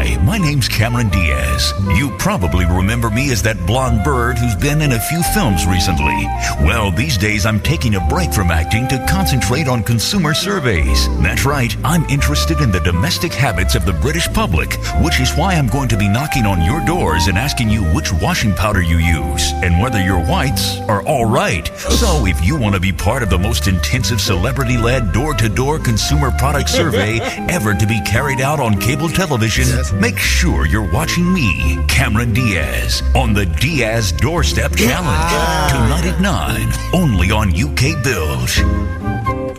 Hi, my name's Cameron Diaz. You probably remember me as that blonde bird who's been in a few films recently. Well, these days I'm taking a break from acting to concentrate on consumer surveys. That's right, I'm interested in the domestic habits of the British public, which is why I'm going to be knocking on your doors and asking you which washing powder you use and whether your whites are all right. So if you want to be part of the most intensive celebrity-led door-to-door consumer product survey ever to be carried out on cable television, make sure you're watching me, Cameron Diaz, on the Diaz Doorstep Challenge. Tonight at 9, only on UK Bilge.